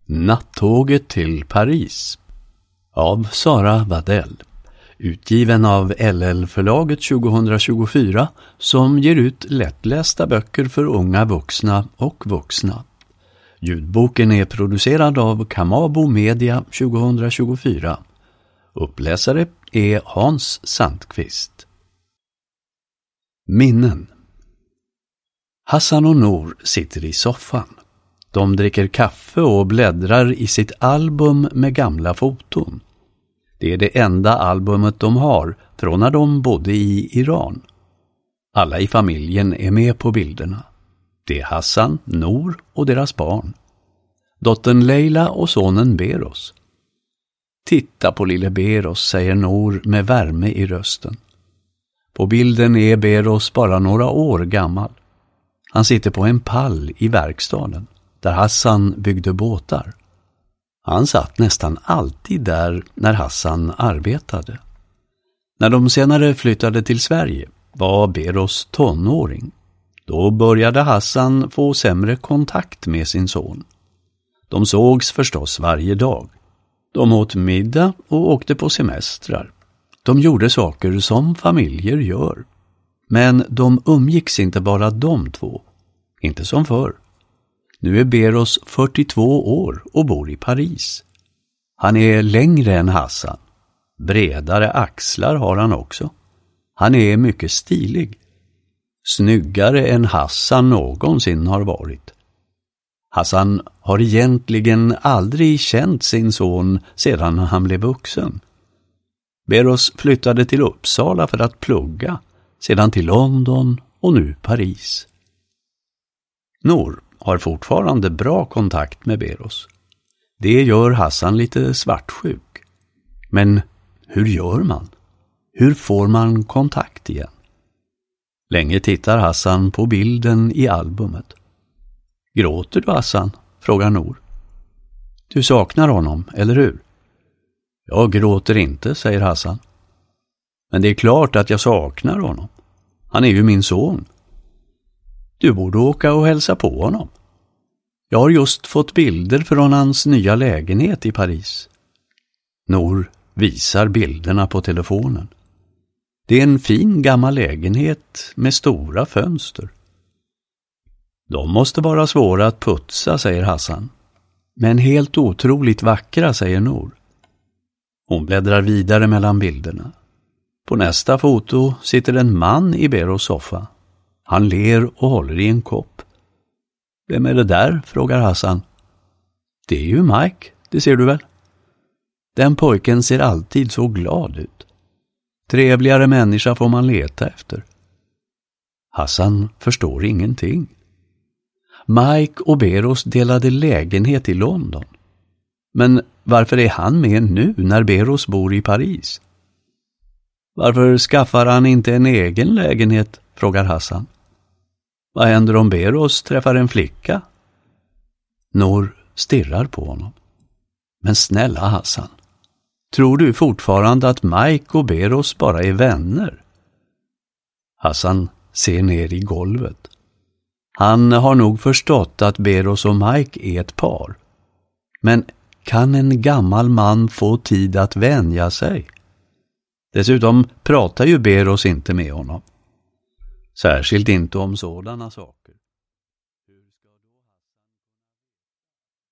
Nattåget till Paris av Sara Wadell, utgiven av LL-förlaget 2024, som ger ut lättlästa böcker för unga vuxna och vuxna. Ljudboken är producerad av Kamabo Media 2024. Uppläsare är Hans Sandqvist. Minnen. Hassan och Nour sitter i soffan. De dricker kaffe och bläddrar i sitt album med gamla foton. Det är det enda albumet de har från när de bodde i Iran. Alla i familjen är med på bilderna. Det är Hassan, Nour och deras barn. Dottern Leila och sonen Beros. Titta på lille Beros, säger Nour med värme i rösten. På bilden är Beros bara några år gammal. Han sitter på en pall i verkstaden, där Hassan byggde båtar. Han satt nästan alltid där när Hassan arbetade. När de senare flyttade till Sverige var Beros tonåring. Då började Hassan få sämre kontakt med sin son. De sågs förstås varje dag. De åt middag och åkte på semestrar. De gjorde saker som familjer gör. Men de umgicks inte bara de två. Inte som förr. Nu är Beros 42 år och bor i Paris. Han är längre än Hassan. Bredare axlar har han också. Han är mycket stilig. Snyggare än Hassan någonsin har varit. Hassan har egentligen aldrig känt sin son sedan han blev vuxen. Beros flyttade till Uppsala för att plugga, sedan till London och nu Paris. Nour har fortfarande bra kontakt med Beros. Det gör Hassan lite svartsjuk. Men hur gör man? Hur får man kontakt igen? Länge tittar Hassan på bilden i albumet. Gråter du, Hassan? Frågar Nour. Du saknar honom, eller hur? Jag gråter inte, säger Hassan. Men det är klart att jag saknar honom. Han är ju min son. Du borde åka och hälsa på honom. Jag har just fått bilder från hans nya lägenhet i Paris. Nour visar bilderna på telefonen. Det är en fin gammal lägenhet med stora fönster. De måste vara svåra att putsa, säger Hassan. Men helt otroligt vackra, säger Nour. Hon bläddrar vidare mellan bilderna. På nästa foto sitter en man i Beros soffa. Han ler och håller i en kopp. Vem är det där? Frågar Hassan. Det är ju Mike, det ser du väl? Den pojken ser alltid så glad ut. Trevligare människa får man leta efter. Hassan förstår ingenting. Mike och Beros delade lägenhet i London. Men varför är han med nu när Beros bor i Paris? Varför skaffar han inte en egen lägenhet? Frågar Hassan. Vad händer om Beros träffar en flicka? Nour stirrar på honom. Men snälla Hassan, tror du fortfarande att Mike och Beros bara är vänner? Hassan ser ner i golvet. Han har nog förstått att Beros och Mike är ett par. Men kan en gammal man få tid att vänja sig? Dessutom pratar ju Beros inte med honom. Särskilt inte om sådana saker.